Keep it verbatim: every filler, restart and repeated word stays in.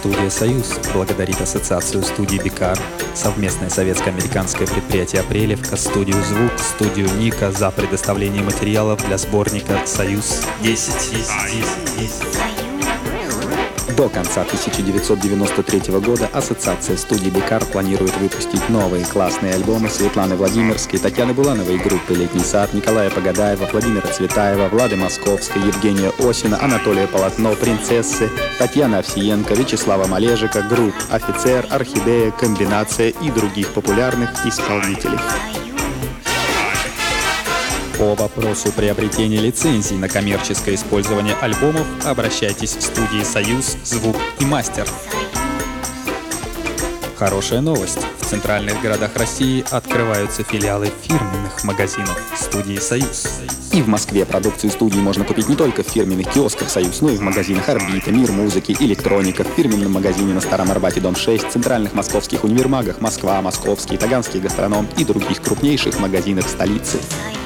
Студия «Союз» благодарит Ассоциацию студий «Бикар», совместное советско-американское предприятие «Апрелевка», студию «Звук», студию «Ника» за предоставление материалов для сборника «Союз-десять». До конца тысяча девятьсот девяносто третьего года Ассоциация студий «Бикар» планирует выпустить новые классные альбомы Светланы Владимирской, Татьяны Булановой группы «Летний сад», Николая Погадаева, Владимира Цветаева, Влады Московской, Евгения Осина, Анатолия Полотно, Принцессы, Татьяны Овсиенко, Вячеслава Малежика, групп «Офицер», «Орхидея», «Комбинация» и других популярных исполнителей. По вопросу приобретения лицензий на коммерческое использование альбомов обращайтесь в студии «Союз», «Звук» и «Мастер». Хорошая новость. В центральных городах России открываются филиалы фирменных магазинов студии «Союз». И в Москве продукцию студии можно купить не только в фирменных киосках «Союз», но и в магазинах «Орбита», «Мир музыки», «Электроника», в фирменном магазине на Старом Арбате, дом шесть, центральных московских универмагах «Москва», «Московский», «Таганский гастроном» и других крупнейших магазинах столицы.